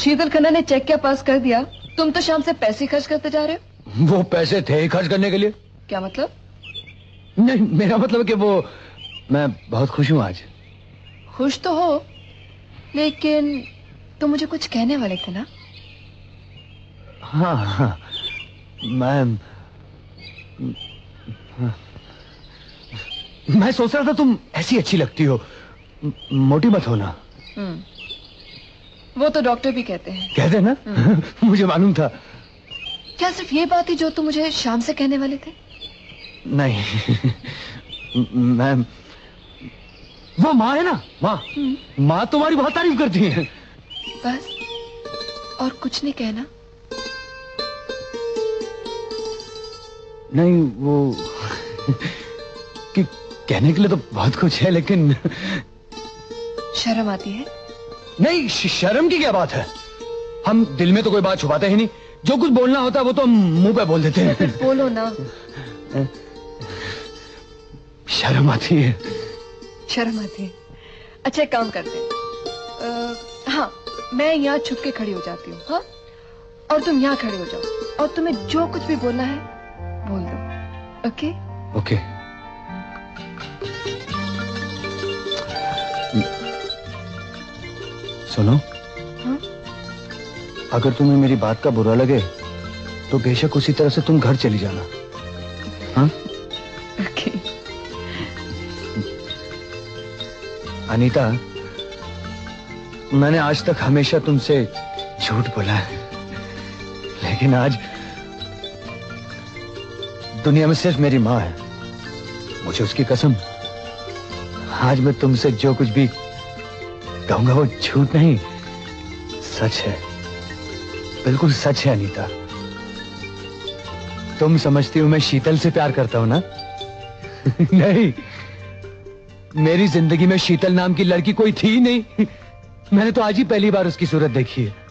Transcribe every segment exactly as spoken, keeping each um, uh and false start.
शीतल खन्ना ने चेक क्या पास कर दिया, तुम तो शाम से पैसे खर्च करते जा रहे हो। वो पैसे थे ही खर्च करने के लिए। क्या मतलब? नहीं, मेरा मतलब कि वो, मैं बहुत खुश हूँ आज। खुश तो हो, लेकिन तुम मुझे कुछ कहने वाले थे ना? हाँ हाँ, मैं मैं सोच रहा था तुम ऐसी अच्छी लगती हो, मोटी मत होना। वो तो डॉक्टर भी कहते हैं। कहते हैं ना? मुझे मालूम था। क्या सिर्फ ये बात थी जो तुम मुझे शाम से कहने वाले थे? नहीं, मैं, वो माँ है ना, माँ माँ तुम्हारी बहुत तारीफ करती है। बस, और कुछ नहीं कहना? नहीं, वो कि कहने के लिए तो बहुत कुछ है, लेकिन शर्म आती है? नहीं, शर्म की क्या बात है, हम दिल में तो कोई बात छुपाते ही नहीं, जो कुछ बोलना होता है वो तो हम मुंह पे बोल देते हैं। फिर बोलो ना। शर्म आती है। शर्म आती है? अच्छा, एक काम करते हैं, हाँ, मैं यहाँ छुप के खड़ी हो जाती हूँ, हाँ, और तुम यहाँ खड़े हो जाओ, और तुम्हें जो कुछ भी बोलना है बोल दो। ओके? ओके। सुनो, हाँ? अगर तुम्हें मेरी बात का बुरा लगे तो बेशक उसी तरह से तुम घर चली जाना। हाँ? ओके। अनीता, मैंने आज तक हमेशा तुमसे झूठ बोला है, लेकिन आज दुनिया में सिर्फ मेरी माँ है, मुझे उसकी कसम, आज मैं तुमसे जो कुछ भी कहूंगा वो झूठ नहीं, सच है, बिल्कुल सच है। अनीता, तुम समझती हो मैं शीतल से प्यार करता हूं ना? नहीं, मेरी जिंदगी में शीतल नाम की लड़की कोई थी नहीं, मैंने तो आज ही पहली बार उसकी सूरत देखी है।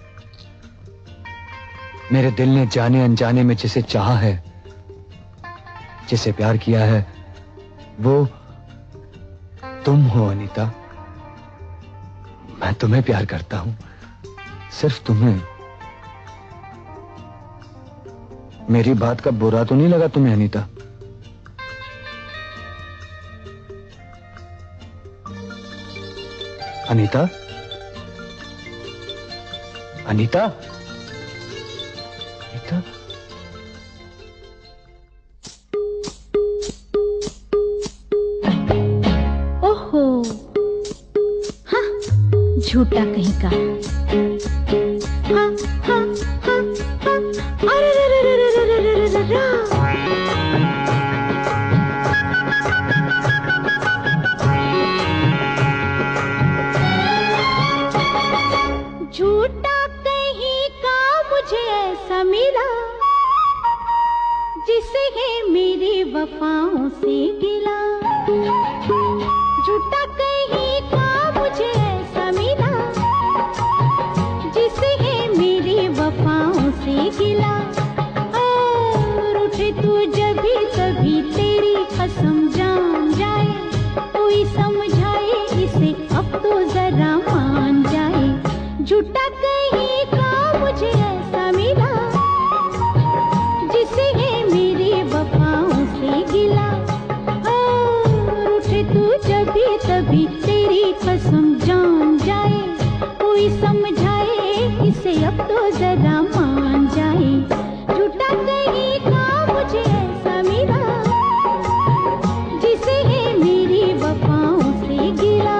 मेरे दिल ने जाने अनजाने में जिसे चाहा है, जिसे प्यार किया है, वो तुम हो अनीता। मैं तुम्हें प्यार करता हूं, सिर्फ तुम्हें। मेरी बात का बुरा तो नहीं लगा तुम्हें अनीता? अनीता, अनीता, अनीता। ओहो, हाँ, झूठा कहीं का। हाँ, हाँ, हाँ, हाँ, अरे रे रे रे रे रे रे रे रे रे। झूठा कहीं का मुझे ऐसा मिला, जिसे है मेरी वफाओं से गिला। झूठा कहीं का मुझे ऐसा मिला, जिसे है मेरी वफाओं से गिला। और उठे तू जब भी कभी तेरी कसम जान जाए, कोई समझाए इसे अब तो जरा मान जाए। झूठा कहीं का मुझे ऐसा मिला, जिसे है मेरी वफाओं से गिला। और उठे तू जब भी तभी तेरी कसम जान जाए, कोई समझाए इसे अब तो जरा मान जाए। झूठा कहीं का मुझे ऐसा मिला, जिसे है मेरी वफाओं से गिला।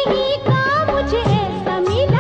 ही का मुझे ऐसा मिला